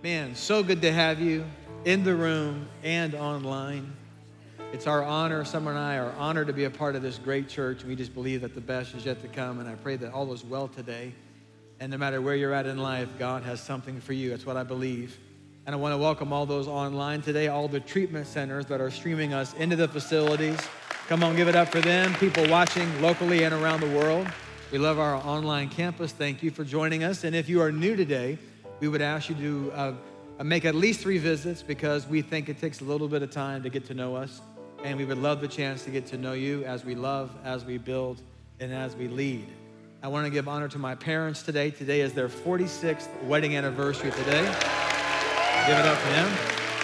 Man, so good to have you in the room and online. It's our honor, Summer and I are honored to be a part of this great church. We just believe that the best is yet to come, and I pray that all is well today. And no matter where you're at in life, God has something for you. That's what I believe. And I want to welcome all those online today, all the treatment centers that are streaming us into the facilities. Come on, give it up for them, people watching locally and around the world. We love our online campus. Thank you for joining us. And if you are new today, we would ask you to make at least 3 visits because we think it takes a little bit of time to get to know us. And we would love the chance to get to know you as we love, as we build, and as we lead. I want to give honor to my parents today. Today is their 46th wedding anniversary today. Give it up for them.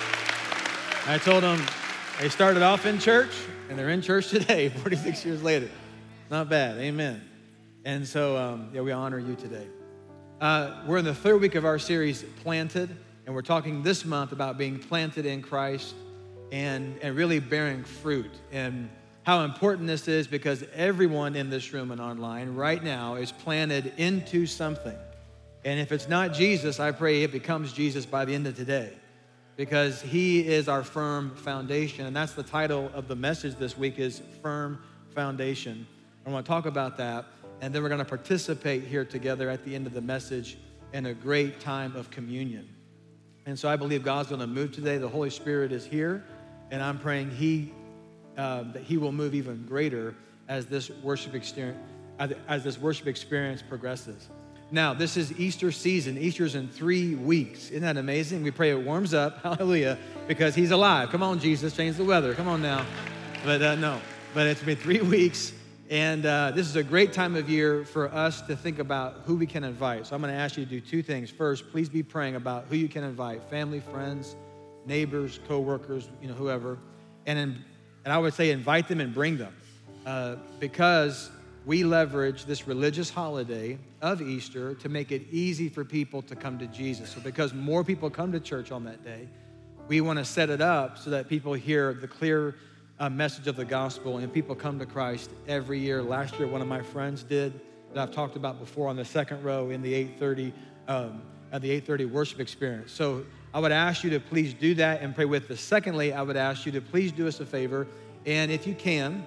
I told them they started off in church, and they're in church today, 46 years later. Not bad, amen. And so, we honor you today. We're in the 3rd week of our series, Planted, and we're talking this month about being planted in Christ and really bearing fruit, and how important this is because everyone in this room and online right now is planted into something. And if it's not Jesus, I pray it becomes Jesus by the end of today, because he is our firm foundation. And that's the title of the message this week, is Firm Foundation. I want to talk about that, and then we're going to participate here together at the end of the message in a great time of communion. And so I believe God's going to move today. The Holy Spirit is here, and I'm praying that he will move even greater as this worship experience progresses. Now, this is Easter season. Easter's in 3 weeks. Isn't that amazing? We pray it warms up, hallelujah, because he's alive. Come on, Jesus, change the weather. Come on now. But it's been 3 weeks, and this is a great time of year for us to think about who we can invite. So I'm going to ask you to do 2 things. First, please be praying about who you can invite, family, friends, neighbors, co-workers, whoever. And I would say invite them and bring them, because we leverage this religious holiday of Easter to make it easy for people to come to Jesus. So because more people come to church on that day, we want to set it up so that people hear the clear message of the gospel and people come to Christ every year. Last year, one of my friends did, that I've talked about before, on the 2nd row in the 8:30 worship experience. So I would ask you to please do that and pray with us. Secondly, I would ask you to please do us a favor, and if you can,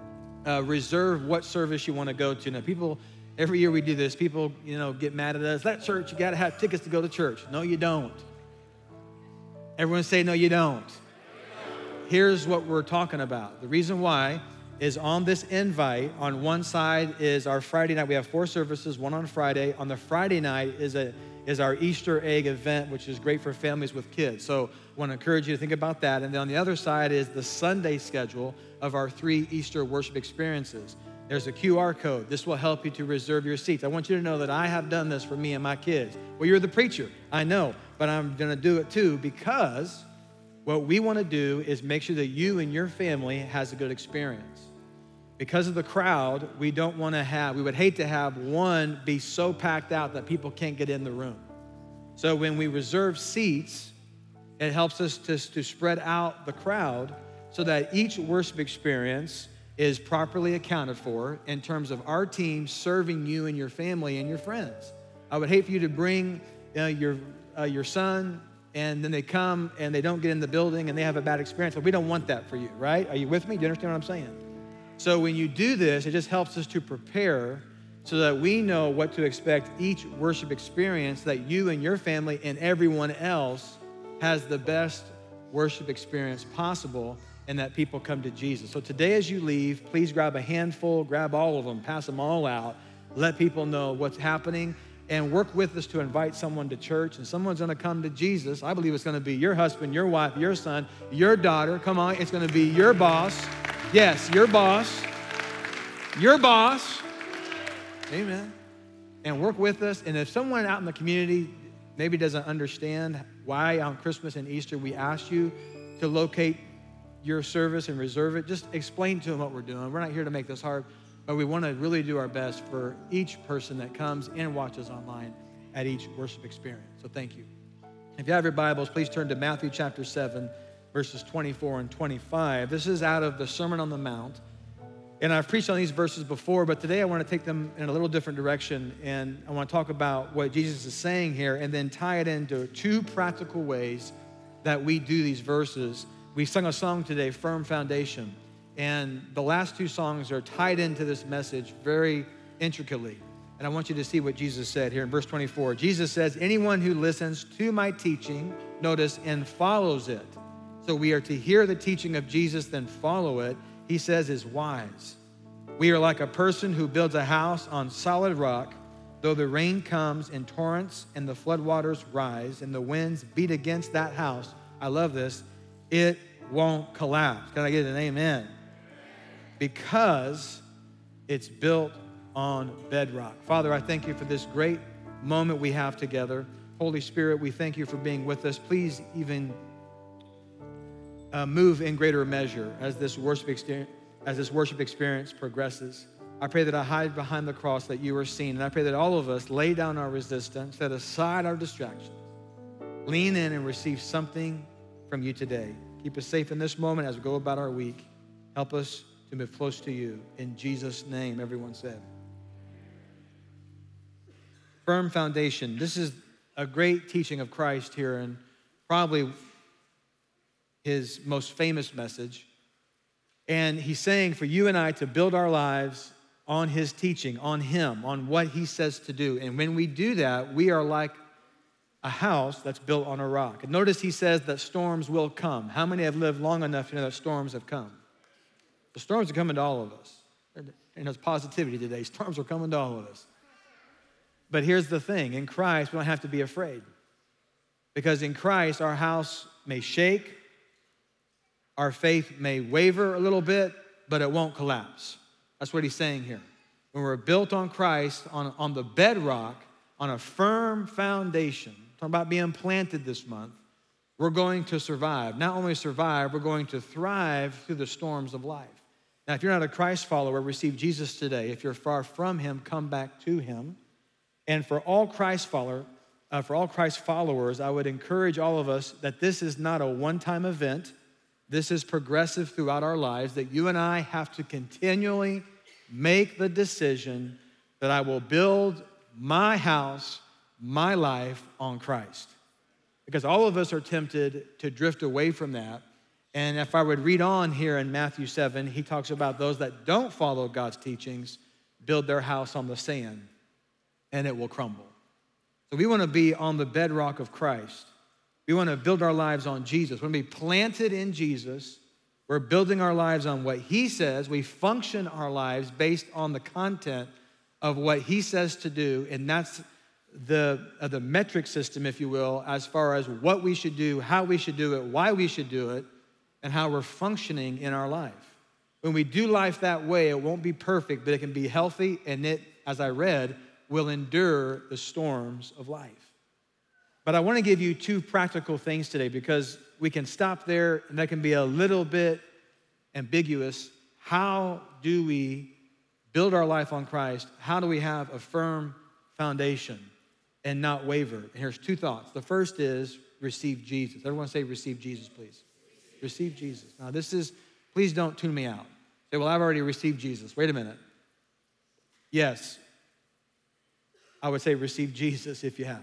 reserve what service you want to go to. Now, people, every year we do this, people, get mad at us. That church, you got to have tickets to go to church. No, you don't. Everyone say, no, you don't. Here's what we're talking about. The reason why is on this invite, on one side is our Friday night. We have 4 services, one on Friday. On the Friday night is our Easter egg event, which is great for families with kids. So I want to encourage you to think about that. And then on the other side is the Sunday schedule of our 3 Easter worship experiences. There's a QR code. This will help you to reserve your seats. I want you to know that I have done this for me and my kids. Well, you're the preacher, I know, but I'm going to do it too, because what we want to do is make sure that you and your family has a good experience. Because of the crowd, we would hate to have one be so packed out that people can't get in the room. So when we reserve seats, it helps us to spread out the crowd so that each worship experience is properly accounted for in terms of our team serving you and your family and your friends. I would hate for you to bring your son, and then they come and they don't get in the building and they have a bad experience. So we don't want that for you, right? Are you with me? Do you understand what I'm saying? So when you do this, it just helps us to prepare so that we know what to expect each worship experience, that you and your family and everyone else has the best worship experience possible, and that people come to Jesus. So today as you leave, please grab a handful, grab all of them, pass them all out, let people know what's happening, and work with us to invite someone to church. And someone's gonna come to Jesus. I believe it's gonna be your husband, your wife, your son, your daughter. Come on, it's gonna be your boss. Yes, your boss. Your boss. Amen. And work with us. And if someone out in the community maybe doesn't understand why on Christmas and Easter we ask you to locate your service and reserve it, just explain to them what we're doing. We're not here to make this hard, but we want to really do our best for each person that comes and watches online at each worship experience. So thank you. If you have your Bibles, please turn to Matthew chapter 7, verses 24 and 25. This is out of the Sermon on the Mount. And I've preached on these verses before, but today I want to take them in a little different direction. And I want to talk about what Jesus is saying here and then tie it into two practical ways that we do these verses. We sung a song today, Firm Foundation. And the last two songs are tied into this message very intricately. And I want you to see what Jesus said here in verse 24. Jesus says, anyone who listens to my teaching, notice, and follows it. So we are to hear the teaching of Jesus, then follow it. He says is wise. We are like a person who builds a house on solid rock. Though the rain comes in torrents and the floodwaters rise and the winds beat against that house, I love this, it won't collapse. Can I get an amen? Because it's built on bedrock. Father, I thank you for this great moment we have together. Holy Spirit, we thank you for being with us. Please even move in greater measure as this worship experience progresses. I pray that I hide behind the cross that you are seen. And I pray that all of us lay down our resistance, set aside our distractions, lean in and receive something from you today. Keep us safe in this moment as we go about our week. Help us to move close to you. In Jesus' name, everyone said. Firm foundation. This is a great teaching of Christ here and probably his most famous message. And he's saying for you and I to build our lives on his teaching, on him, on what he says to do. And when we do that, we are like a house that's built on a rock. And notice he says that storms will come. How many have lived long enough to know that storms have come? The storms are coming to all of us. And there's positivity today. Storms are coming to all of us. But here's the thing. In Christ, we don't have to be afraid. Because in Christ, our house may shake, our faith may waver a little bit, but it won't collapse. That's what he's saying here. When we're built on Christ, on the bedrock, on a firm foundation, talking about being planted this month, we're going to survive. Not only survive, we're going to thrive through the storms of life. Now, if you're not a Christ follower, receive Jesus today. If you're far from him, come back to him. And for all Christ followers, I would encourage all of us that this is not a one-time event. This is progressive throughout our lives, that you and I have to continually make the decision that I will build my house, my life on Christ. Because all of us are tempted to drift away from that. And if I would read on here in Matthew 7, he talks about those that don't follow God's teachings, build their house on the sand, and it will crumble. So we want to be on the bedrock of Christ. We want to build our lives on Jesus. We want to be planted in Jesus. We're building our lives on what he says. We function our lives based on the content of what he says to do, and that's the metric system, if you will, as far as what we should do, how we should do it, why we should do it, and how we're functioning in our life. When we do life that way, it won't be perfect, but it can be healthy, and it, as I read, will endure the storms of life. But I want to give you two practical things today because we can stop there and that can be a little bit ambiguous. How do we build our life on Christ? How do we have a firm foundation and not waver? And here's two thoughts. The first is receive Jesus. Everyone say receive Jesus, please. Receive Jesus. Now please don't tune me out. Say, well, I've already received Jesus. Wait a minute. Yes, I would say receive Jesus if you haven't.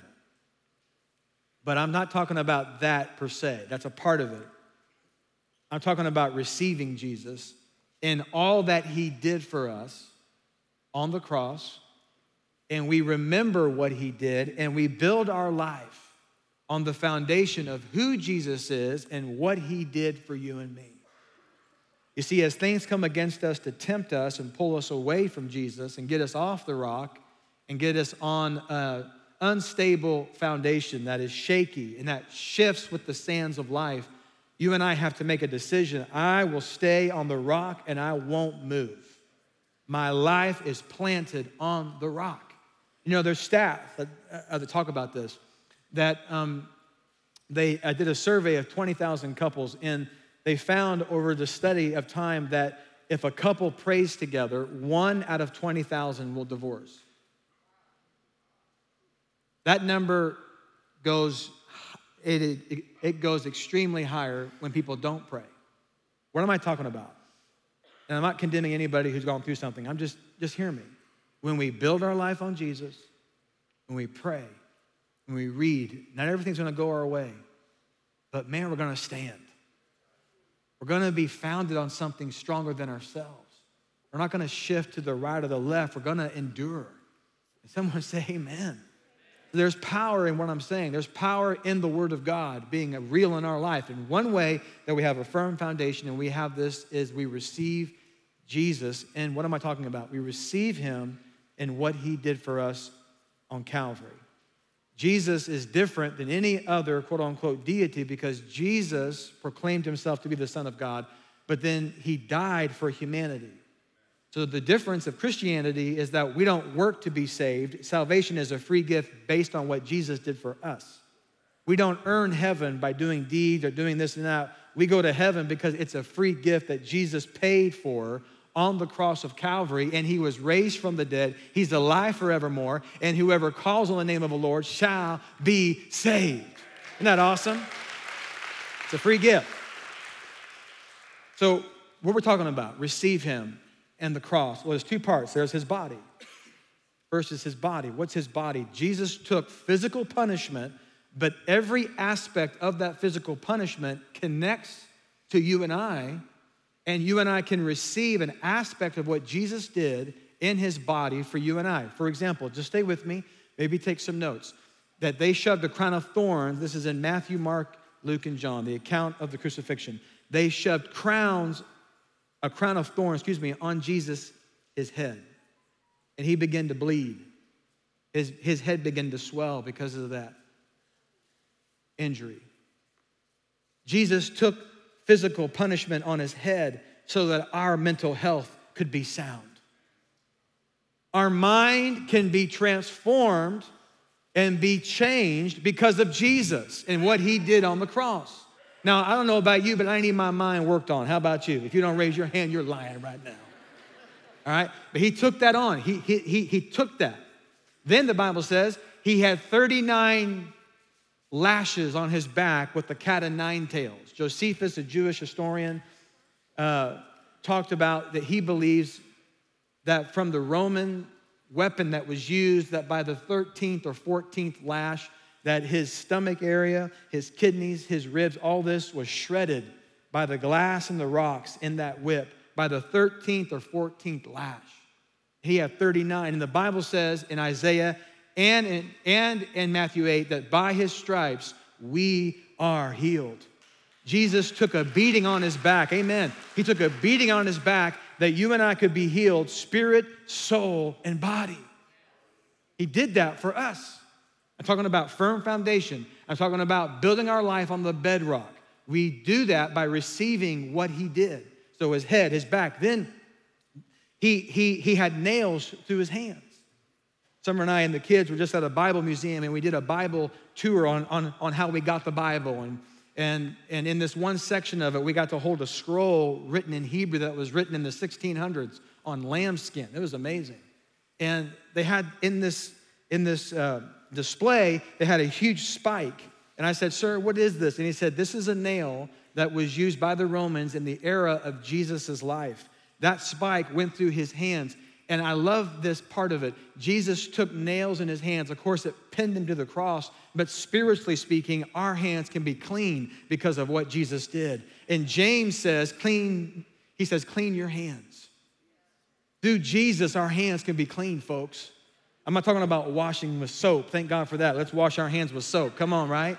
But I'm not talking about that per se. That's a part of it. I'm talking about receiving Jesus and all that he did for us on the cross, and we remember what he did, and we build our life on the foundation of who Jesus is and what he did for you and me. You see, as things come against us to tempt us and pull us away from Jesus and get us off the rock and get us on an unstable foundation that is shaky and that shifts with the sands of life, you and I have to make a decision. I will stay on the rock and I won't move. My life is planted on the rock. You know, there's stats that talk about this, that they did a survey of 20,000 couples, and they found over the study of time that if a couple prays together, 1 out of 20,000 will divorce. That number goes extremely higher when people don't pray. What am I talking about? and I'm not condemning anybody who's gone through something. Just hear me. When we build our life on Jesus, when we pray, when we read, not everything's gonna go our way, but man, we're gonna stand. We're gonna be founded on something stronger than ourselves. We're not gonna shift to the right or the left. We're gonna endure. And someone say amen. There's power in what I'm saying. There's power in the Word of God being real in our life. And one way that we have a firm foundation and we have this is we receive Jesus. And what am I talking about? We receive him in what he did for us on Calvary. Jesus is different than any other quote unquote deity because Jesus proclaimed himself to be the Son of God, but then he died for humanity. So the difference of Christianity is that we don't work to be saved. Salvation is a free gift based on what Jesus did for us. We don't earn heaven by doing deeds or doing this and that. We go to heaven because it's a free gift that Jesus paid for on the cross of Calvary, and he was raised from the dead. He's alive forevermore, and whoever calls on the name of the Lord shall be saved. Isn't that awesome? It's a free gift. So what we're talking about, receive him and the cross. Well, there's two parts. There's his body. First is his body. What's his body? Jesus took physical punishment, but every aspect of that physical punishment connects to you and I can receive an aspect of what Jesus did in his body for you and I. For example, just stay with me, maybe take some notes. That they shoved a crown of thorns, this is in Matthew, Mark, Luke, and John, the account of the crucifixion. They shoved a crown of thorns, on Jesus, his head. And he began to bleed. His head began to swell because of that injury. Jesus took physical punishment on his head so that our mental health could be sound. Our mind can be transformed and be changed because of Jesus and what he did on the cross. Now, I don't know about you, but I need my mind worked on. How about you? If you don't raise your hand, you're lying right now. All right? But he took that on. He took that. Then the Bible says he had 39 lashes on his back with the cat o' nine tails. Josephus, a Jewish historian, talked about that he believes that from the Roman weapon that was used, that by the 13th or 14th lash, that his stomach area, his kidneys, his ribs, all this was shredded by the glass and the rocks in that whip by the 13th or 14th lash. He had 39. And the Bible says in Isaiah and in Matthew 8 that by his stripes we are healed. Jesus took a beating on his back. Amen. He took a beating on his back that you and I could be healed, spirit, soul, and body. He did that for us. I'm talking about firm foundation. I'm talking about building our life on the bedrock. We do that by receiving what he did. So his head, his back. Then he had nails through his hands. Summer and I and the kids were just at a Bible museum, and we did a Bible tour on how we got the Bible. And in this one section of it, we got to hold a scroll written in Hebrew that was written in the 1600s on lambskin. It was amazing. And they had in this display, they had a huge spike. And I said, "Sir, what is this?" And he said, "This is a nail that was used by the Romans in the era of Jesus' life. That spike went through his hands." And I love this part of it. Jesus took nails in his hands. Of course, it pinned him to the cross. But spiritually speaking, our hands can be clean because of what Jesus did. And James says, clean your hands. Through Jesus, our hands can be clean, folks. I'm not talking about washing with soap. Thank God for that. Let's wash our hands with soap. Come on, right?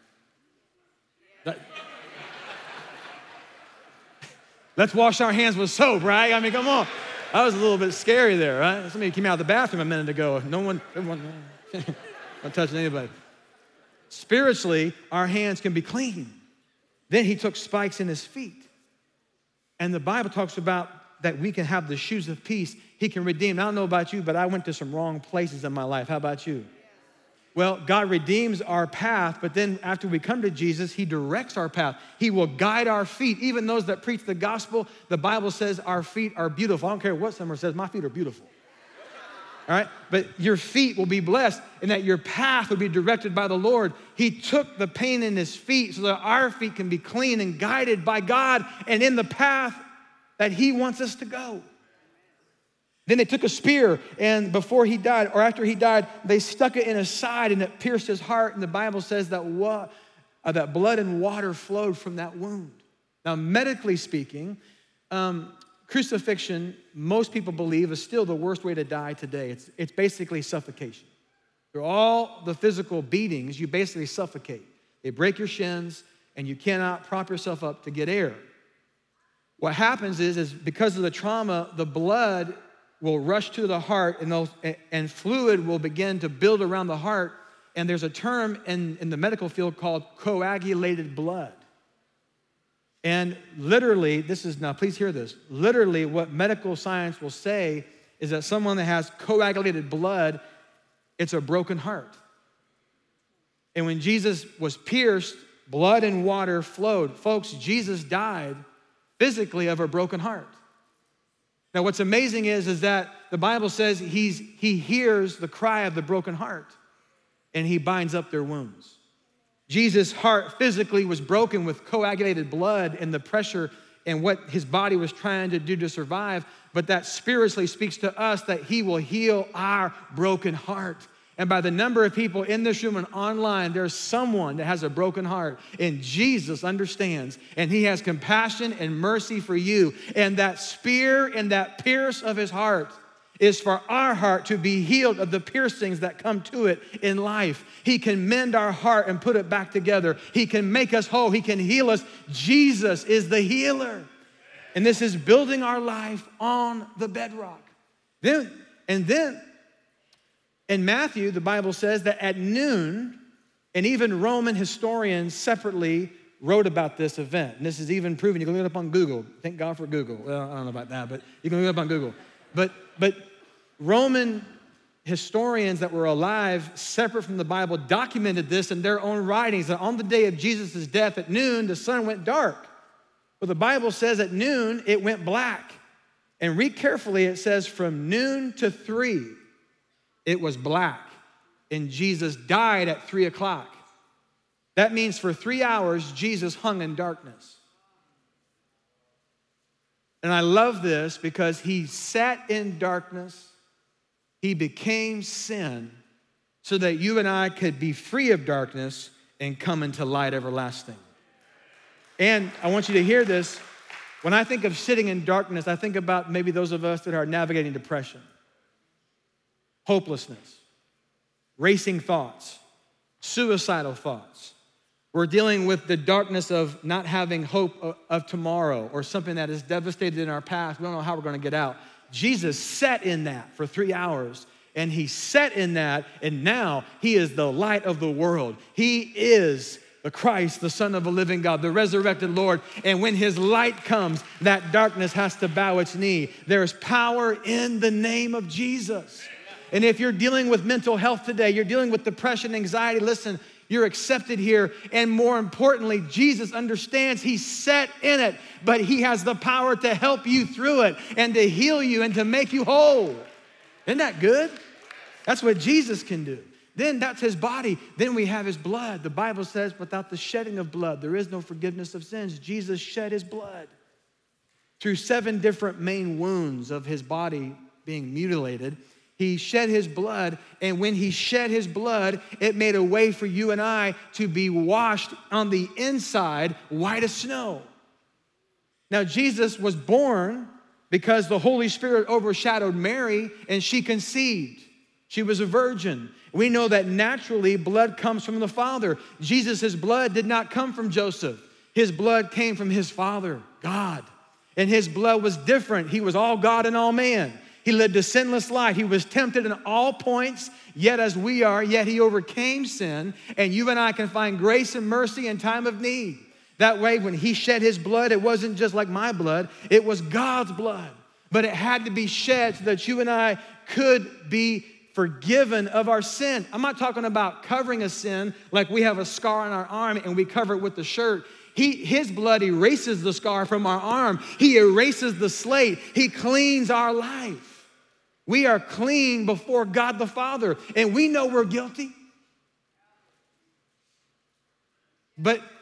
Let's wash our hands with soap, right? I mean, come on. I was a little bit scary there, right? Somebody came out of the bathroom a minute ago. Everyone, not touching anybody. Spiritually, our hands can be clean. Then he took spikes in his feet. And the Bible talks about that we can have the shoes of peace. He can redeem. I don't know about you, but I went to some wrong places in my life. How about you? Well, God redeems our path, but then after we come to Jesus, he directs our path. He will guide our feet. Even those that preach the gospel, the Bible says our feet are beautiful. I don't care what someone says, my feet are beautiful. All right? But your feet will be blessed and that your path will be directed by the Lord. He took the pain in his feet so that our feet can be clean and guided by God and in the path that he wants us to go. Then they took a spear, and before he died, or after he died, they stuck it in his side, and it pierced his heart. And the Bible says that that blood and water flowed from that wound. Now, medically speaking, crucifixion, most people believe, is still the worst way to die today. It's basically suffocation. Through all the physical beatings, you basically suffocate. They break your shins, and you cannot prop yourself up to get air. What happens is because of the trauma, the blood will rush to the heart, and fluid will begin to build around the heart. And there's a term in the medical field called coagulated blood. And literally, now please hear this, literally what medical science will say is that someone that has coagulated blood, it's a broken heart. And when Jesus was pierced, blood and water flowed. Folks, Jesus died physically of a broken heart. Now, what's amazing is that the Bible says he hears the cry of the broken heart, and he binds up their wounds. Jesus' heart physically was broken with coagulated blood and the pressure and what his body was trying to do to survive, but that spiritually speaks to us that he will heal our broken heart. And by the number of people in this room and online, there's someone that has a broken heart, and Jesus understands, and he has compassion and mercy for you. And that spear and that pierce of his heart is for our heart to be healed of the piercings that come to it in life. He can mend our heart and put it back together. He can make us whole. He can heal us. Jesus is the healer. And this is building our life on the bedrock. Then in Matthew, the Bible says that at noon, and even Roman historians separately wrote about this event. And this is even proven. You can look it up on Google. Thank God for Google. Well, I don't know about that, but you can look it up on Google. But Roman historians that were alive, separate from the Bible, documented this in their own writings, that on the day of Jesus' death at noon, the sun went dark. Well, the Bible says at noon, it went black. And read carefully, it says from noon to 3, it was black. And Jesus died at 3 o'clock. That means for 3 hours, Jesus hung in darkness. And I love this because he sat in darkness. He became sin so that you and I could be free of darkness and come into light everlasting. And I want you to hear this. When I think of sitting in darkness, I think about maybe those of us that are navigating depression, hopelessness, racing thoughts, suicidal thoughts. We're dealing with the darkness of not having hope of tomorrow or something that is devastated in our past. We don't know how we're going to get out. Jesus sat in that for 3 hours, and he sat in that, and now he is the light of the world. He is the Christ, the Son of the living God, the resurrected Lord. And when his light comes, that darkness has to bow its knee. There's power in the name of Jesus. And if you're dealing with mental health today, you're dealing with depression, anxiety, listen, you're accepted here. And more importantly, Jesus understands he sat in it, but he has the power to help you through it and to heal you and to make you whole. Isn't that good? That's what Jesus can do. Then that's his body. Then we have his blood. The Bible says without the shedding of blood, there is no forgiveness of sins. Jesus shed his blood through 7 different main wounds of his body being mutilated. He shed his blood, and when he shed his blood, it made a way for you and I to be washed on the inside white as snow. Now, Jesus was born because the Holy Spirit overshadowed Mary, and she conceived. She was a virgin. We know that naturally blood comes from the Father. Jesus' blood did not come from Joseph. His blood came from his Father, God. And his blood was different. He was all God and all man. He lived a sinless life. He was tempted in all points, yet as we are, yet he overcame sin. And you and I can find grace and mercy in time of need. That way, when he shed his blood, it wasn't just like my blood. It was God's blood. But it had to be shed so that you and I could be forgiven of our sin. I'm not talking about covering a sin like we have a scar on our arm and we cover it with the shirt. His blood erases the scar from our arm. He erases the slate. He cleans our life. We are clean before God the Father, and we know we're guilty. But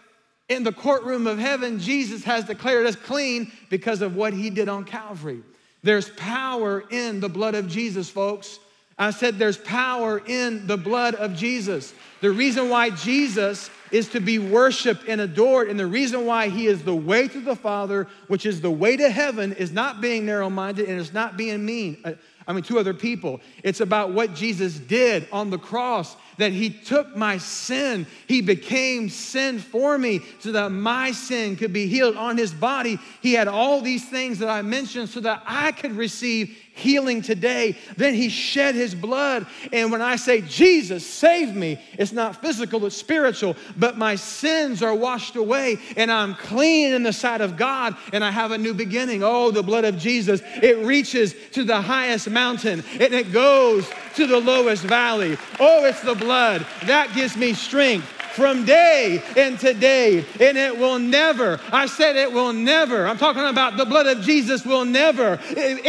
In the courtroom of heaven, Jesus has declared us clean because of what he did on Calvary. There's power in the blood of Jesus, folks. I said there's power in the blood of Jesus. The reason why Jesus is to be worshiped and adored, and the reason why he is the way to the Father, which is the way to heaven, is not being narrow-minded and it's not being mean to other people. It's about what Jesus did on the cross, that he took my sin. He became sin for me so that my sin could be healed on his body. He had all these things that I mentioned so that I could receive healing today. Then he shed his blood. And when I say, Jesus, save me, it's not physical, it's spiritual, but my sins are washed away and I'm clean in the sight of God and I have a new beginning. Oh, the blood of Jesus, it reaches to the highest mountain and it goes to the lowest valley. Oh, it's the blood that gives me strength from day into day, and it will never, I said it will never, I'm talking about the blood of Jesus will never,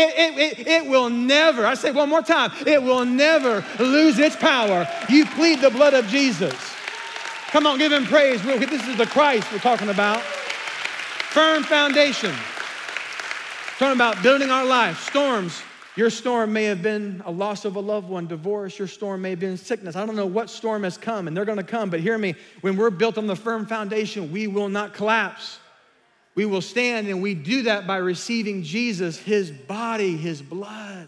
it will never, I say one more time, it will never lose its power. You plead the blood of Jesus. Come on, give him praise. This is the Christ we're talking about. Firm foundation. Talking about building our life. Storms. Your storm may have been a loss of a loved one, divorce. Your storm may have been sickness. I don't know what storm has come, and they're going to come. But hear me, when we're built on the firm foundation, we will not collapse. We will stand, and we do that by receiving Jesus, his body, his blood.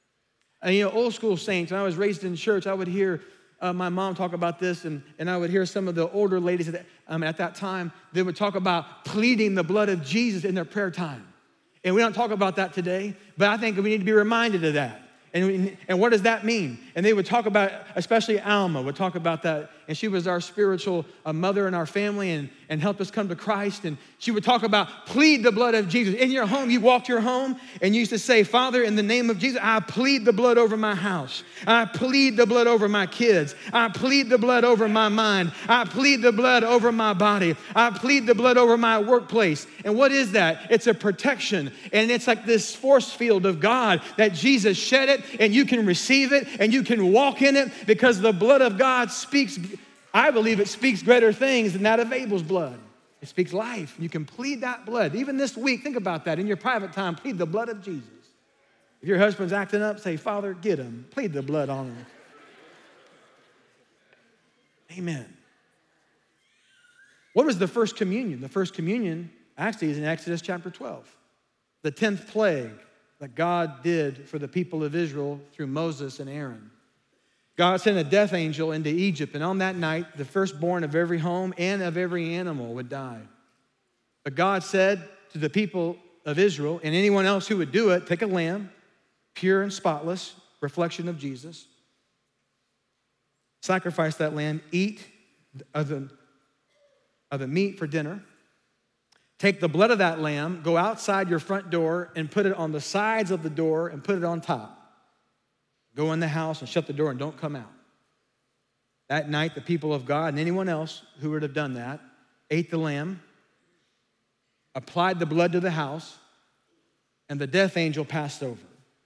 And old school saints, when I was raised in church, I would hear my mom talk about this, and I would hear some of the older ladies at that time, they would talk about pleading the blood of Jesus in their prayer time. And we don't talk about that today, but I think we need to be reminded of that. And what does that mean? And they would talk about, especially Alma would talk about that. And she was our spiritual mother in our family and helped us come to Christ. And she would talk about plead the blood of Jesus. In your home, you walked your home and you used to say, Father, in the name of Jesus, I plead the blood over my house. I plead the blood over my kids. I plead the blood over my mind. I plead the blood over my body. I plead the blood over my workplace. And what is that? It's a protection. And it's like this force field of God that Jesus shed it, and you can receive it and you can walk in it because the blood of God speaks. I believe it speaks greater things than that of Abel's blood. It speaks life. You can plead that blood. Even this week, think about that. In your private time, plead the blood of Jesus. If your husband's acting up, say, Father, get him. Plead the blood on him. Amen. What was the first communion? The first communion actually is in Exodus chapter 12. The 10th plague that God did for the people of Israel through Moses and Aaron. God sent a death angel into Egypt, and on that night, the firstborn of every home and of every animal would die. But God said to the people of Israel, and anyone else who would do it, take a lamb, pure and spotless, reflection of Jesus, sacrifice that lamb, eat of the meat for dinner, take the blood of that lamb, go outside your front door and put it on the sides of the door and put it on top. Go in the house and shut the door and don't come out. That night, the people of God and anyone else who would have done that ate the lamb, applied the blood to the house, and the death angel passed over.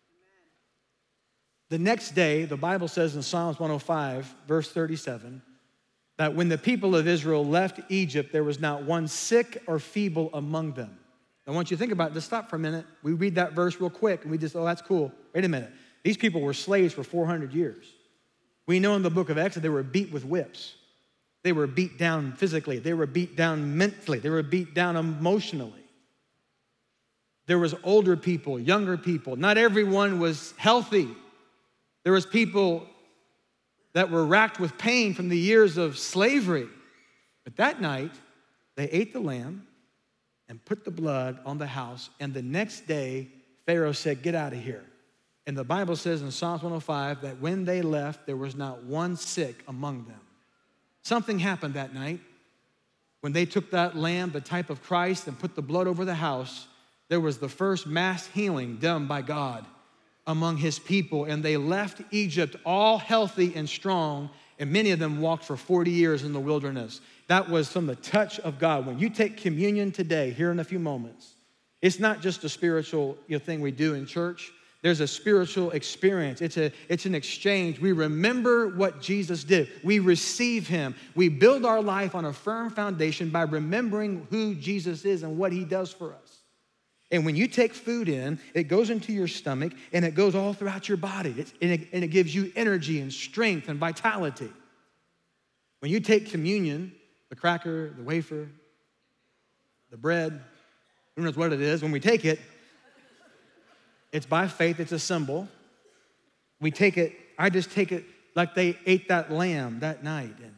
The next day, the Bible says in Psalms 105, verse 37, that when the people of Israel left Egypt, there was not one sick or feeble among them. I want you to think about it. Just stop for a minute. We read that verse real quick, and we just, oh, that's cool. Wait a minute. These people were slaves for 400 years. We know in the book of Exodus, they were beat with whips. They were beat down physically. They were beat down mentally. They were beat down emotionally. There was older people, younger people. Not everyone was healthy. There was people that were racked with pain from the years of slavery. But that night, they ate the lamb and put the blood on the house. And the next day, Pharaoh said, get out of here. And the Bible says in Psalms 105 that when they left, there was not one sick among them. Something happened that night. When they took that lamb, the type of Christ, and put the blood over the house, there was the first mass healing done by God among his people. And they left Egypt all healthy and strong, and many of them walked for 40 years in the wilderness. That was from the touch of God. When you take communion today, here in a few moments, it's not just a spiritual thing we do in church, There's a spiritual experience. It's an exchange. We remember what Jesus did. We receive him. We build our life on a firm foundation by remembering who Jesus is and what he does for us. And when you take food in, it goes into your stomach and it goes all throughout your body. And it gives you energy and strength and vitality. When you take communion, the cracker, the wafer, the bread, who knows what it is, when we take it, it's by faith, it's a symbol. We take it, I just take it like they ate that lamb that night, and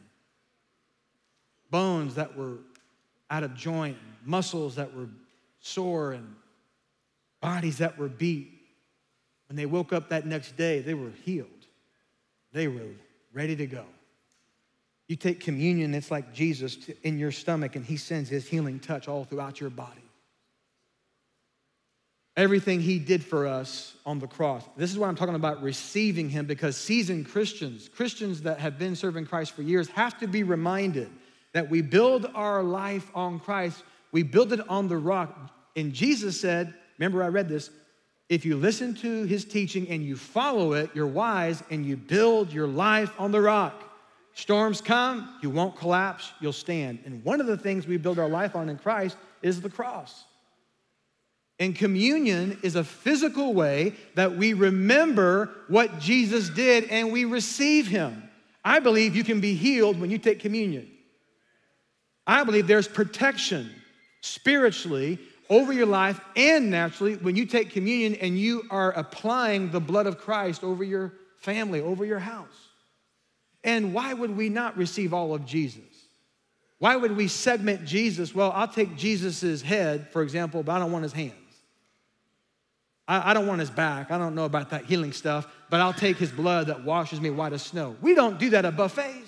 bones that were out of joint, muscles that were sore, and bodies that were beat. When they woke up that next day, they were healed. They were ready to go. You take communion, it's like Jesus in your stomach, and he sends his healing touch all throughout your body. Everything he did for us on the cross. This is why I'm talking about receiving him, because seasoned Christians that have been serving Christ for years, have to be reminded that we build our life on Christ. We build it on the rock. And Jesus said, remember I read this, if you listen to his teaching and you follow it, you're wise, and you build your life on the rock. Storms come, you won't collapse, you'll stand. And one of the things we build our life on in Christ is the cross. And communion is a physical way that we remember what Jesus did and we receive him. I believe you can be healed when you take communion. I believe there's protection spiritually over your life and naturally when you take communion and you are applying the blood of Christ over your family, over your house. And why would we not receive all of Jesus? Why would we segment Jesus? Well, I'll take Jesus's head, for example, but I don't want his hands. I don't want his back. I don't know about that healing stuff, but I'll take his blood that washes me white as snow. We don't do that at buffets.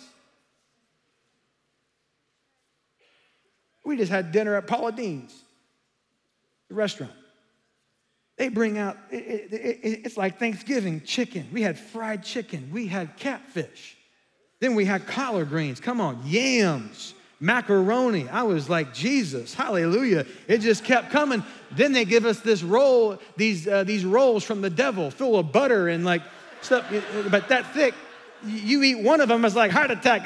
We just had dinner at Paula Deen's, the restaurant. They bring out, it's like Thanksgiving chicken. We had fried chicken. We had catfish. Then we had collard greens. Come on, yams, macaroni. I was like, Jesus, hallelujah. It just kept coming. Then they give us this roll, these rolls from the devil, full of butter and like stuff, but that thick. You eat one of them, it's like heart attack.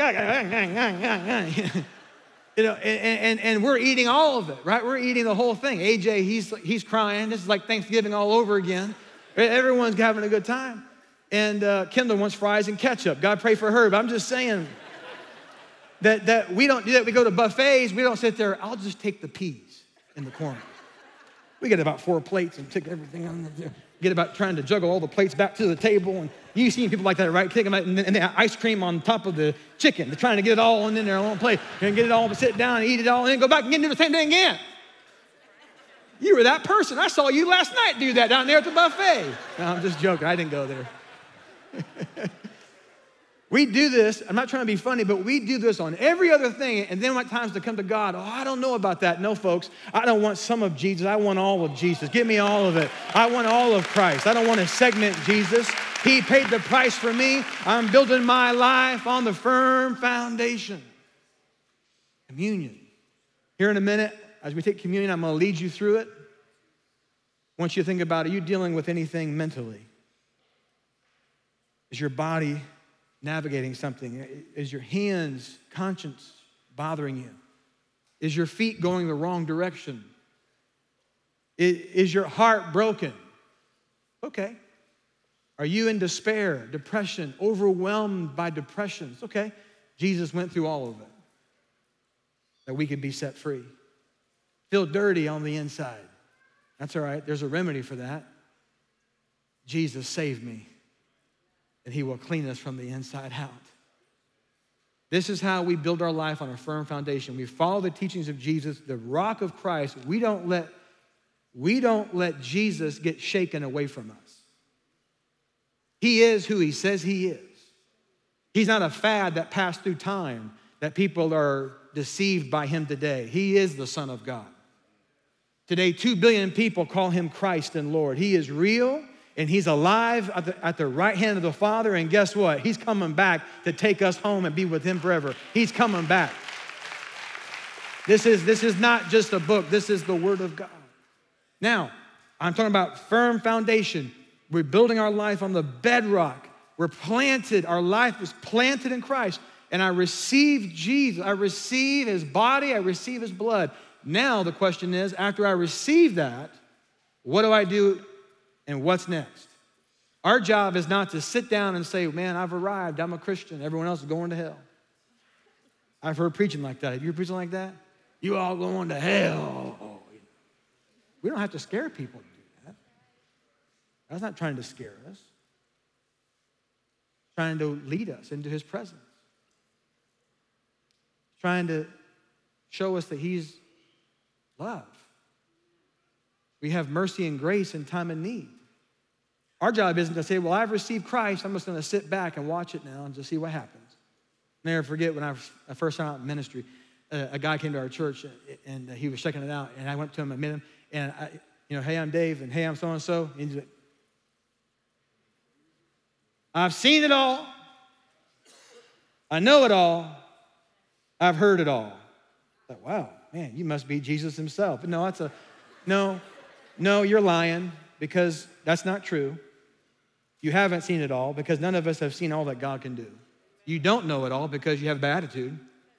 You know, and we're eating all of it, right? We're eating the whole thing. AJ, he's crying. This is like Thanksgiving all over again. Everyone's having a good time. And Kendall wants fries and ketchup. God pray for her. But I'm just saying that we don't do that. We go to buffets. We don't sit there. I'll just take the peas in the corner. We get about 4 plates and take everything on there. Get about trying to juggle all the plates back to the table. And you've seen people like that, right? Take them out and they have ice cream on top of the chicken. They're trying to get it all in there on one plate and get it all, sit down and eat it all and then go back and do the same thing again. You were that person. I saw you last night do that down there at the buffet. No, I'm just joking. I didn't go there. We do this, I'm not trying to be funny, but we do this on every other thing, and then when it's times to come to God, I don't know about that. No, folks, I don't want some of Jesus. I want all of Jesus. Give me all of it. I want all of Christ. I don't want to segment Jesus. He paid the price for me. I'm building my life on the firm foundation. Communion. Here in a minute, as we take communion, I'm going to lead you through it. I want you to think about, are you dealing with anything mentally? Is your body navigating something? Is your hands, conscience bothering you? Is your feet going the wrong direction? Is your heart broken? Okay. Are you in despair, depression, overwhelmed by depressions? Okay. Jesus went through all of it that we could be set free. Feel dirty on the inside. That's all right. There's a remedy for that. Jesus saved me. And he will clean us from the inside out. This is how we build our life on a firm foundation. We follow the teachings of Jesus, the rock of Christ. We don't let Jesus get shaken away from us. He is who he says he is. He's not a fad that passed through time that people are deceived by him today. He is the Son of God. Today, 2 billion people call him Christ and Lord. He is real. And he's alive at the right hand of the Father. And guess what? He's coming back to take us home and be with him forever. He's coming back. This is not just a book. This is the Word of God. Now, I'm talking about firm foundation. We're building our life on the bedrock. We're planted. Our life is planted in Christ. And I receive Jesus. I receive his body. I receive his blood. Now the question is, after I receive that, what do I do and what's next? Our job is not to sit down and say, man, I've arrived. I'm a Christian. Everyone else is going to hell. I've heard preaching like that. Have you heard preaching like that? You all going to hell. We don't have to scare people to do that. God's not trying to scare us. He's trying to lead us into his presence. He's trying to show us that he's love. We have mercy and grace in time of need. Our job isn't to say, well, I've received Christ. I'm just going to sit back and watch it now and just see what happens. Never forget when I first started out in ministry, a guy came to our church and he was checking it out. And I went to him and met him. And hey, I'm Dave. And hey, I'm so-and-so. And he's like, I've seen it all. I know it all. I've heard it all. I thought, wow, man, you must be Jesus himself. But no, you're lying, because that's not true. You haven't seen it all, because none of us have seen all that God can do. You don't know it all because you have a bad attitude.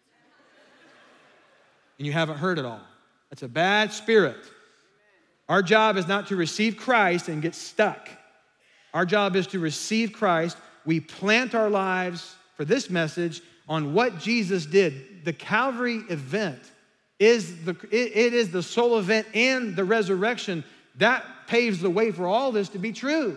And you haven't heard it all. That's a bad spirit. Our job is not to receive Christ and get stuck. Our job is to receive Christ. We plant our lives for this message on what Jesus did. The Calvary event is the sole event, and the resurrection that paves the way for all this to be true.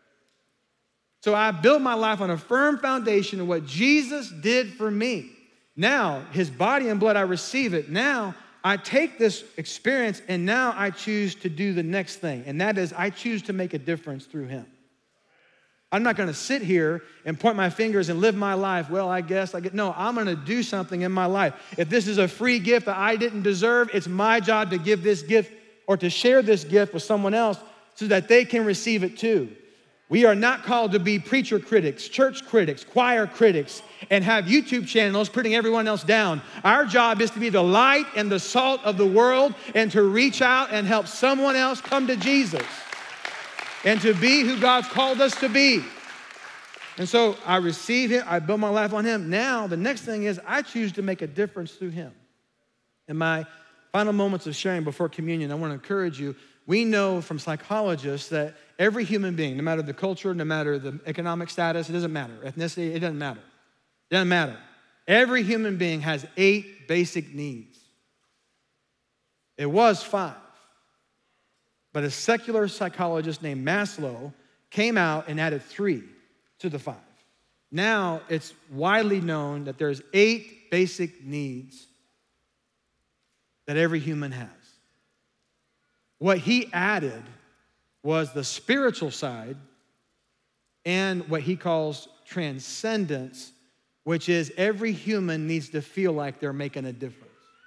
So I build my life on a firm foundation of what Jesus did for me. Now, his body and blood, I receive it. Now, I take this experience and now I choose to do the next thing. And that is, I choose to make a difference through him. I'm not gonna sit here and point my fingers and live my life. Well, no, I'm gonna do something in my life. If this is a free gift that I didn't deserve, it's my job to give this gift or to share this gift with someone else so that they can receive it too. We are not called to be preacher critics, church critics, choir critics, and have YouTube channels putting everyone else down. Our job is to be the light and the salt of the world and to reach out and help someone else come to Jesus and to be who God's called us to be. And so I receive him, I build my life on him. Now, the next thing is I choose to make a difference through him. In my final moments of sharing before communion, I want to encourage you. We know from psychologists that every human being, no matter the culture, no matter the economic status, it doesn't matter. Ethnicity, it doesn't matter. It doesn't matter. Every human being has 8 basic needs. It was 5. But a secular psychologist named Maslow came out and added 3 to the 5. Now it's widely known that there's 8 basic needs that every human has. What he added was the spiritual side and what he calls transcendence, which is every human needs to feel like they're making a difference.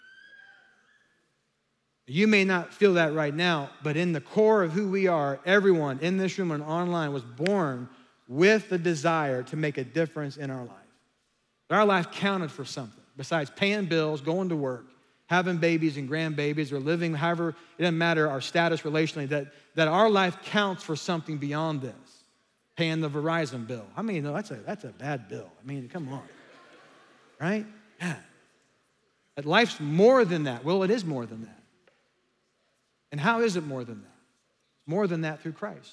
You may not feel that right now, but in the core of who we are, everyone in this room and online was born with the desire to make a difference in our life. Our life counted for something besides paying bills, going to work, having babies and grandbabies, or living however, it doesn't matter our status relationally, that our life counts for something beyond this. Paying the Verizon bill. I mean, no, that's a bad bill. I mean, come on, right? Yeah. That life's more than that. Well, it is more than that. And how is it more than that? It's more than that through Christ.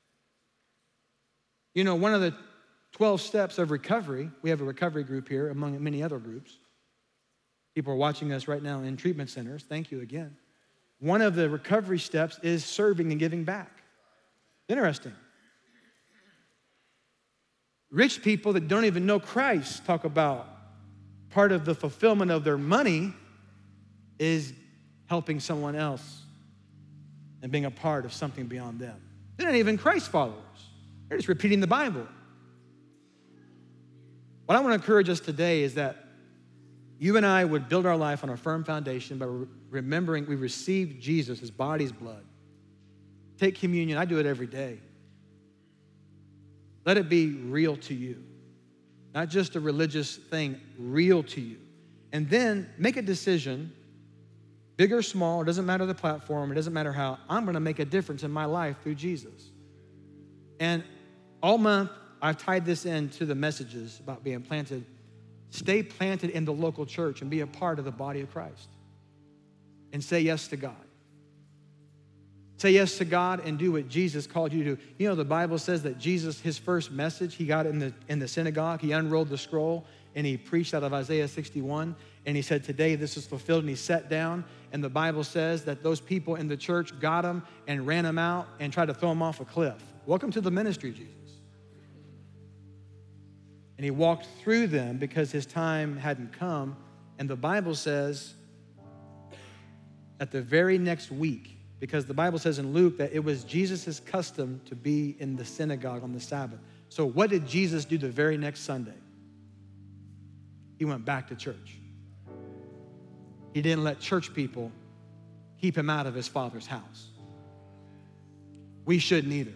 You know, one of the 12 steps of recovery, we have a recovery group here among many other groups. People are watching us right now in treatment centers. Thank you again. One of the recovery steps is serving and giving back. Interesting. Rich people that don't even know Christ talk about part of the fulfillment of their money is helping someone else and being a part of something beyond them. They're not even Christ followers. They're just repeating the Bible. What I want to encourage us today is that you and I would build our life on a firm foundation by remembering we received Jesus, his body's blood. Take communion. I do it every day. Let it be real to you. Not just a religious thing, real to you. And then make a decision, big or small, it doesn't matter the platform, it doesn't matter how, I'm gonna make a difference in my life through Jesus. And all month, I've tied this into the messages about being planted. Stay planted in the local church and be a part of the body of Christ. And say yes to God. Say yes to God and do what Jesus called you to do. You know, the Bible says that Jesus, his first message, he got in the synagogue. He unrolled the scroll and he preached out of Isaiah 61. And he said, today this is fulfilled. And he sat down. And the Bible says that those people in the church got him and ran him out and tried to throw him off a cliff. Welcome to the ministry, Jesus. And he walked through them because his time hadn't come. And the Bible says that the very next week, because the Bible says in Luke that it was Jesus' custom to be in the synagogue on the Sabbath. So what did Jesus do the very next Sunday? He went back to church. He didn't let church people keep him out of his Father's house. We shouldn't either.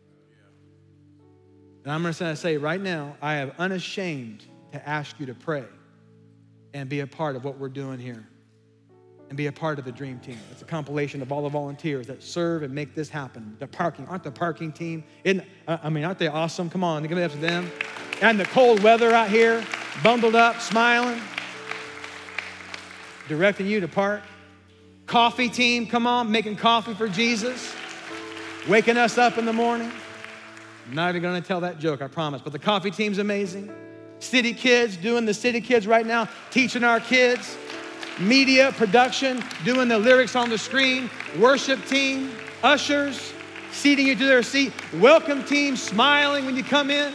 And I'm going to say right now, I am unashamed to ask you to pray and be a part of what we're doing here and be a part of the Dream Team. It's a compilation of all the volunteers that serve and make this happen. Aren't the parking team? Aren't they awesome? Come on, give it up to them. And the cold weather out here, bundled up, smiling, directing you to park. Coffee team, come on, making coffee for Jesus, waking us up in the morning. I'm not even gonna tell that joke, I promise, but the coffee team's amazing. City Kids, doing the City Kids right now, teaching our kids. Media, production, doing the lyrics on the screen. Worship team, ushers, seating you to their seat. Welcome team, smiling when you come in.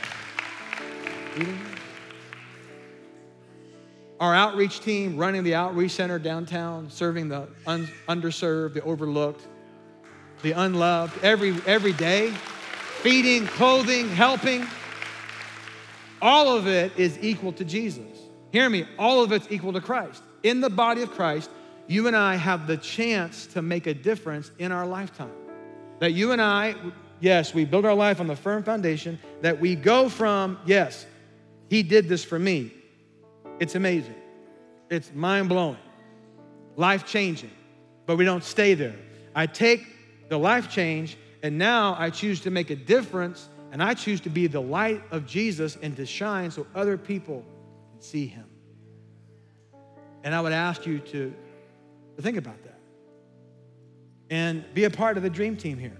Our outreach team, running the outreach center downtown, serving the underserved, the overlooked, the unloved, every day. Feeding, clothing, helping. All of it is equal to Jesus. Hear me, all of it's equal to Christ. In the body of Christ, you and I have the chance to make a difference in our lifetime. That you and I, yes, we build our life on the firm foundation, that we go from, yes, he did this for me. It's amazing. It's mind-blowing, life-changing, but we don't stay there. I take the life change, and now I choose to make a difference, and I choose to be the light of Jesus and to shine so other people can see him. And I would ask you to think about that and be a part of the Dream Team here.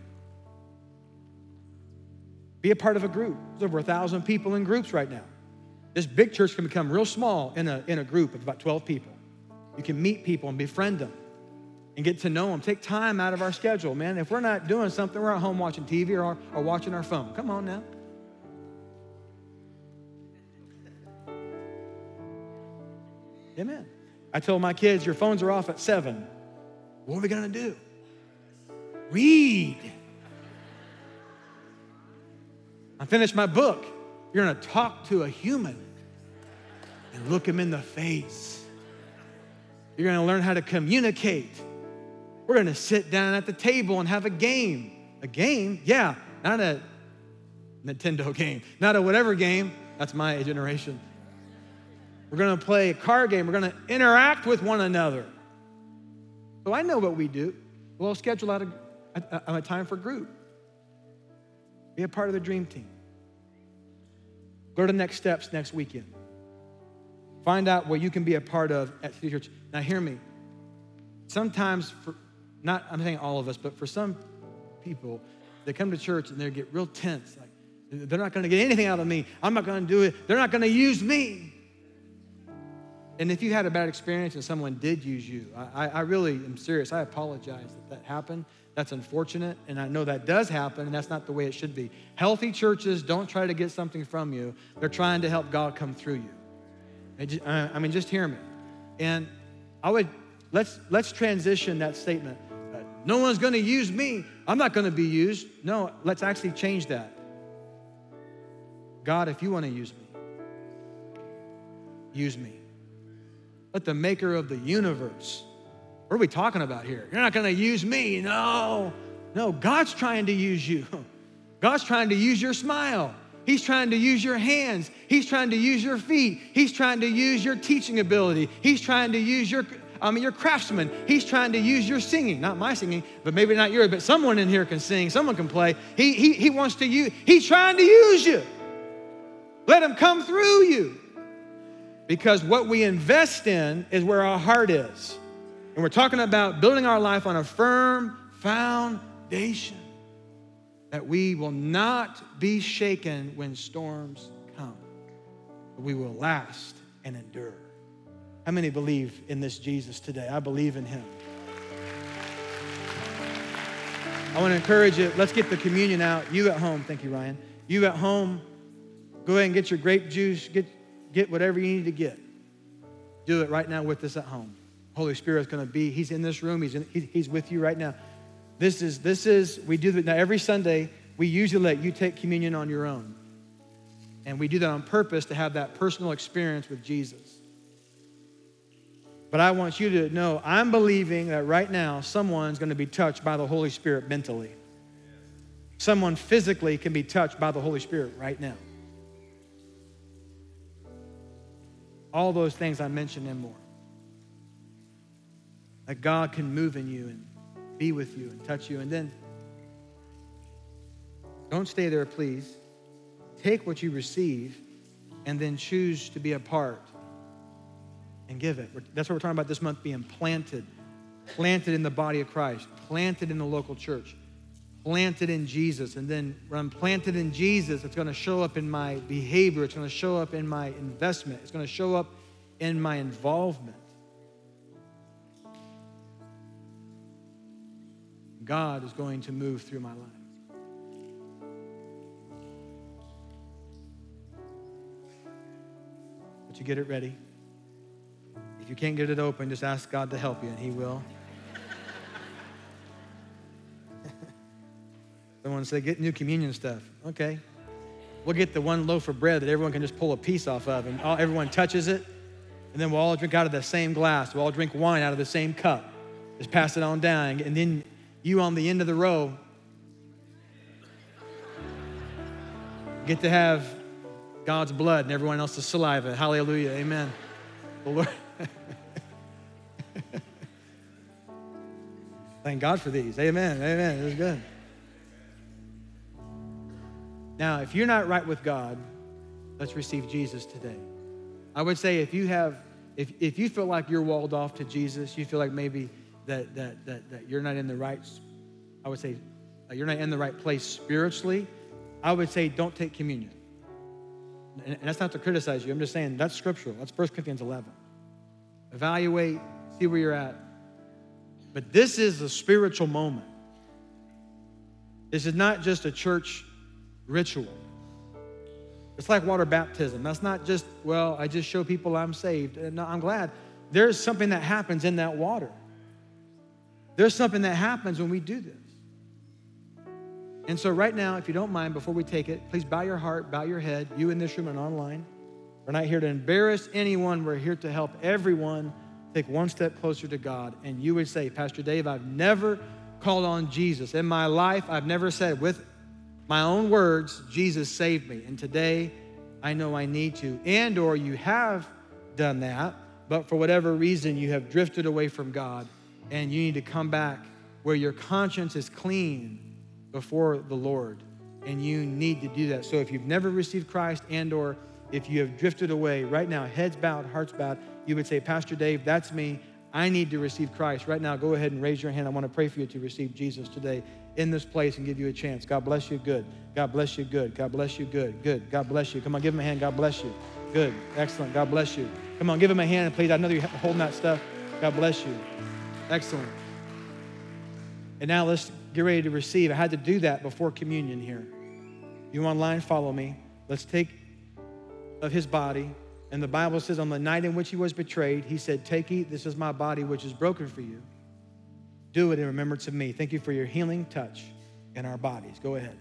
Be a part of a group. There's over 1,000 people in groups right now. This big church can become real small in a group of about 12 people. You can meet people and befriend them and get to know them. Take time out of our schedule, man. If we're not doing something, we're at home watching TV or watching our phone. Come on now. Amen. I told my kids, your phones are off at 7. What are we gonna do? Read. I finished my book. You're gonna talk to a human and look him in the face. You're gonna learn how to communicate. We're gonna sit down at the table and have a game. A game? Yeah, not a Nintendo game, not a whatever game. That's my generation. We're gonna play a card game. We're gonna interact with one another. So I know what we do. We'll schedule out a time for group. Be a part of the Dream Team. Go to Next Steps next weekend. Find out what you can be a part of at City Church. Now hear me. Sometimes, I'm saying all of us, but for some people, they come to church and they get real tense. Like, they're not gonna get anything out of me. I'm not gonna do it. They're not gonna use me. And if you had a bad experience and someone did use you, I really am serious. I apologize that happened. That's unfortunate, and I know that does happen, and that's not the way it should be. Healthy churches don't try to get something from you. They're trying to help God come through you. Just hear me. And let's transition that statement. No one's gonna use me. I'm not gonna be used. No, let's actually change that. God, if you wanna use me, use me. Let the maker of the universe, what are we talking about here? You're not gonna use me, no. No, God's trying to use you. God's trying to use your smile. He's trying to use your hands. He's trying to use your feet. He's trying to use your teaching ability. He's trying to use your your craftsman. He's trying to use your singing, not my singing, but maybe not yours, but someone in here can sing, someone can play. He wants to use, he's trying to use you. Let him come through you. Because what we invest in is where our heart is. And we're talking about building our life on a firm foundation that we will not be shaken when storms come. But we will last and endure. How many believe in this Jesus today? I believe in him. I want to encourage you, let's get the communion out. You at home, thank you, Ryan. You at home, go ahead and get your grape juice, get whatever you need to get. Do it right now with us at home. Holy Spirit's going to be, he's in this room, he's with you right now. We do that now every Sunday. We usually let you take communion on your own. And we do that on purpose to have that personal experience with Jesus. But I want you to know, I'm believing that right now, someone's going to be touched by the Holy Spirit mentally. Someone physically can be touched by the Holy Spirit right now. All those things I mentioned and more. That God can move in you and be with you and touch you. And then, don't stay there, please. Take what you receive and then choose to be a part and give it. That's what we're talking about this month, being planted. Planted in the body of Christ. Planted in the local church. Planted in Jesus. And then when I'm planted in Jesus, it's going to show up in my behavior. It's going to show up in my investment. It's going to show up in my involvement. God is going to move through my life. But you get it ready. If you can't get it open, just ask God to help you, and he will. Someone said, get new communion stuff. Okay. We'll get the one loaf of bread that everyone can just pull a piece off of, and everyone touches it, and then we'll all drink out of the same glass. We'll all drink wine out of the same cup. Just pass it on down, and then you on the end of the row get to have God's blood and everyone else's saliva. Hallelujah, amen. The Lord. Thank God for these. Amen, amen, it was good. Now, if you're not right with God, let's receive Jesus today. I would say if you feel like you're walled off to Jesus, you feel like maybe that you're not in the right, I would say you're not in the right place spiritually, I would say don't take communion. And that's not to criticize you. I'm just saying that's scriptural. That's 1 Corinthians 11. Evaluate, see where you're at. But this is a spiritual moment. This is not just a church ritual. It's like water baptism. That's not just, well, I just show people I'm saved. No, I'm glad. There's something that happens in that water. There's something that happens when we do this. And so right now, if you don't mind, before we take it, please bow your heart, bow your head, you in this room and online. We're not here to embarrass anyone. We're here to help everyone take one step closer to God. And you would say, Pastor Dave, I've never called on Jesus. In my life, I've never said with my own words, Jesus saved me. And today, I know I need to. And or you have done that, but for whatever reason, you have drifted away from God, and you need to come back where your conscience is clean before the Lord, and you need to do that. So if you've never received Christ and or if you have drifted away right now, heads bowed, hearts bowed, you would say, Pastor Dave, that's me. I need to receive Christ. Right now, go ahead and raise your hand. I want to pray for you to receive Jesus today in this place and give you a chance. God bless you. Good. God bless you. Good. God bless you. Good. Good. God bless you. Come on, give him a hand. God bless you. Good. Excellent. God bless you. Come on, give him a hand, please. I know you're holding that stuff. God bless you. Excellent. And now let's get ready to receive. I had to do that before communion here. You online, follow me. Let's take of his body. And the Bible says on the night in which he was betrayed, he said, take, eat, this is my body, which is broken for you. Do it in remembrance of me. Thank you for your healing touch in our bodies. Go ahead.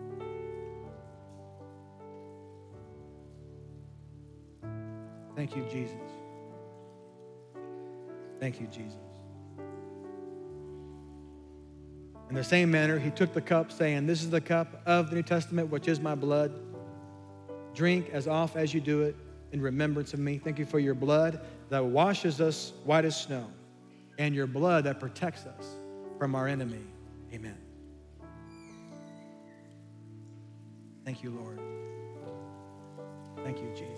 Thank you, Jesus. Thank you, Jesus. In the same manner, he took the cup, saying, this is the cup of the New Testament, which is my blood. Drink as oft as you do it in remembrance of me. Thank you for your blood that washes us white as snow. and your blood that protects us from our enemy. Amen. Thank you, Lord. Thank you, Jesus.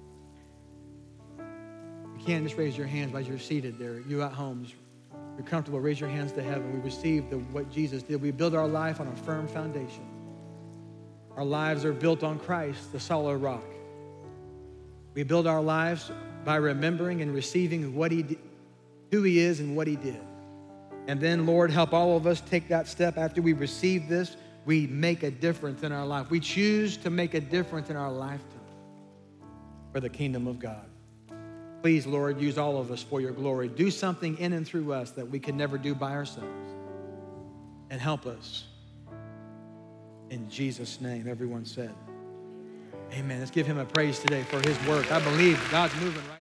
You can't just raise your hands while you're seated there. You at home, just, if you're comfortable, raise your hands to heaven. We receive what Jesus did. We build our life on a firm foundation. Our lives are built on Christ, the solid rock. We build our lives by remembering and receiving what he did, who he is and what he did. And then, Lord, help all of us take that step after we receive this. We make a difference in our life. We choose to make a difference in our lifetime for the kingdom of God. Please, Lord, use all of us for your glory. Do something in and through us that we could never do by ourselves. And help us. In Jesus' name, everyone said, amen. Let's give him a praise today for his work. I believe God's moving right